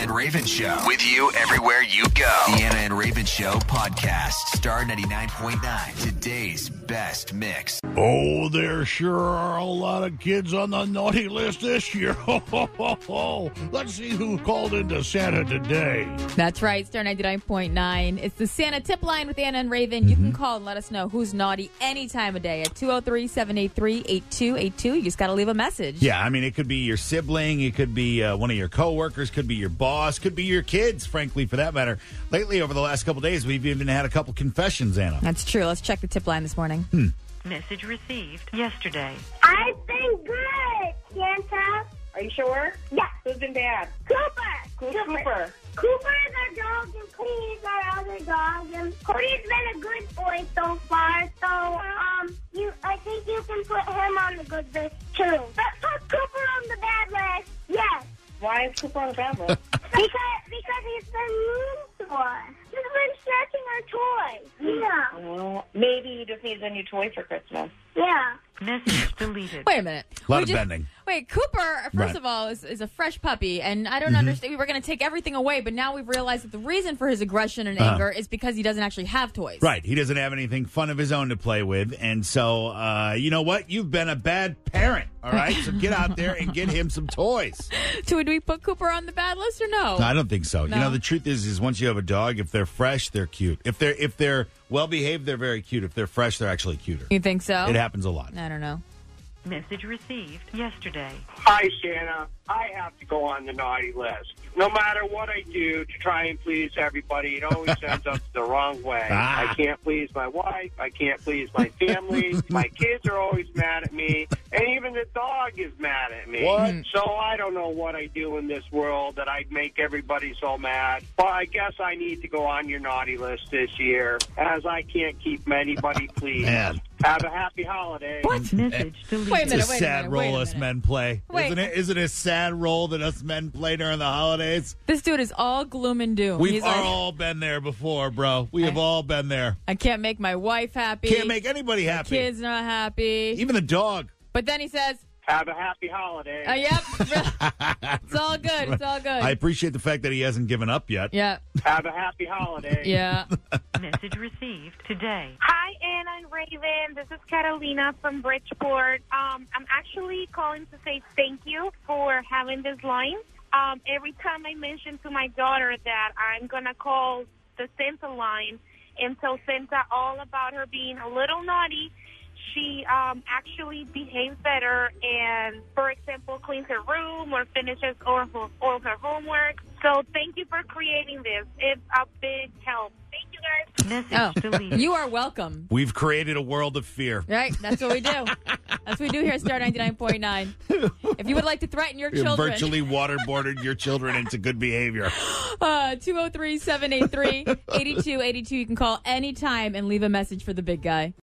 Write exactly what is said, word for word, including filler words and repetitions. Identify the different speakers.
Speaker 1: and Raven Show. With you everywhere you go. The Anna and Raven Show podcast. Star ninety-nine point nine. Today's best mix.
Speaker 2: Oh, there sure are a lot of kids on the naughty list this year. Ho, ho, ho, ho. Let's see who called into Santa today.
Speaker 3: That's right, Star ninety-nine point nine. It's the Santa tip line with Anna and Raven. You can call and let us know who's naughty any time of day at two oh three, seven eight three, eight two eight two. You just got to leave a message.
Speaker 2: Yeah, I mean, it could be your sibling, it could be uh, one of your coworkers, could be your boss, could be your kids, frankly, for that matter. Lately, over the last couple days, we've even had a couple confessions, Anna.
Speaker 3: That's true. Let's check the tip line this morning.
Speaker 2: Hmm.
Speaker 4: Message received yesterday.
Speaker 5: I've been good, Santa.
Speaker 6: Are you sure?
Speaker 5: Yeah.
Speaker 6: Who's been bad?
Speaker 5: Cooper.
Speaker 6: Who's Cooper?
Speaker 5: Cooper is our dog, and Cody's our other dog. And Cody's been a good boy so far. So, um, you, I think you can put him on the good list too. But put Cooper on the bad list. Yes.
Speaker 6: Why is Cooper on the bad list?
Speaker 5: because because he's been mean to us. He's been snatching our toys. Yeah.
Speaker 6: Well, maybe he just needs a new toy for Christmas.
Speaker 5: Yeah.
Speaker 4: Message deleted.
Speaker 3: Wait a minute.
Speaker 2: A lot
Speaker 3: We
Speaker 2: of
Speaker 3: just-
Speaker 2: bending.
Speaker 3: Wait, Cooper, first
Speaker 2: Right.
Speaker 3: of all, is, is a fresh puppy, and I don't understand. We were going to take everything away, but now we've realized that the reason for his aggression and
Speaker 2: Uh-huh.
Speaker 3: anger is because he doesn't actually have toys.
Speaker 2: Right. He doesn't have anything fun of his own to play with. And so, uh, you know what? You've been a bad parent, all right? So get out there and get him some toys.
Speaker 3: So do we put Cooper on the bad list or no?
Speaker 2: No, I don't think so.
Speaker 3: No?
Speaker 2: You know, the truth is, is once you have a dog, if they're fresh, they're cute. If they're if they're well behaved, they're very cute. If they're fresh, they're actually cuter.
Speaker 3: You think so?
Speaker 2: It happens a lot.
Speaker 3: I don't know.
Speaker 4: Message received yesterday.
Speaker 7: Hi, Santa. I have to go on the naughty list. No matter what I do to try and please everybody, it always ends up the wrong way.
Speaker 2: Ah.
Speaker 7: I can't please my wife. I can't please my family. My kids are always mad at me. And even the dog is mad at me.
Speaker 2: What?
Speaker 7: So I don't know what I do in this world that I'd make everybody so mad. But I guess I need to go on your naughty list this year, as I can't keep anybody pleased.
Speaker 2: Man.
Speaker 7: Have a happy holiday.
Speaker 4: What? Message deleted.
Speaker 3: Wait a minute,
Speaker 2: It's a
Speaker 3: wait a
Speaker 2: sad
Speaker 3: minute, wait
Speaker 2: role
Speaker 3: a
Speaker 2: us
Speaker 3: minute.
Speaker 2: men play.
Speaker 3: Wait.
Speaker 2: Isn't it? Isn't it a sad role that us men play during the holidays?
Speaker 3: This dude is all gloom and doom.
Speaker 2: We've
Speaker 3: He's like,
Speaker 2: all been there before, bro. We have
Speaker 3: I-
Speaker 2: all been there.
Speaker 3: I can't make my wife happy.
Speaker 2: Can't make anybody happy.
Speaker 3: Kids not happy.
Speaker 2: Even the dog.
Speaker 3: But then he says,
Speaker 7: Have a happy holiday.
Speaker 3: oh, yep. It's all good. It's all good.
Speaker 2: I appreciate the fact that he hasn't given up yet.
Speaker 3: yeah.
Speaker 7: Have a happy holiday.
Speaker 3: Yeah.
Speaker 4: Message received today.
Speaker 8: Hi, Anna and Raven. This is Carolina from Bridgeport. Um, I'm actually calling to say thank you for having this line. Um, every time I mention to my daughter that I'm going to call the Santa line and tell Santa all about her being a little naughty, she um, actually behaves better and, for example, cleans her room or finishes all her, all her homework. So thank you for creating this. It's a big help. Thank you, guys.
Speaker 4: Message
Speaker 3: Oh,
Speaker 4: deleted.
Speaker 3: you are welcome.
Speaker 2: We've created a world of fear.
Speaker 3: Right? That's what we do. That's what we do here at Star ninety-nine point nine. If you would like to threaten your
Speaker 2: You
Speaker 3: children,
Speaker 2: virtually waterboarded your children into good behavior.
Speaker 3: uh, two oh three, seven eight three, eight two eight two. You can call anytime and leave a message for the big guy.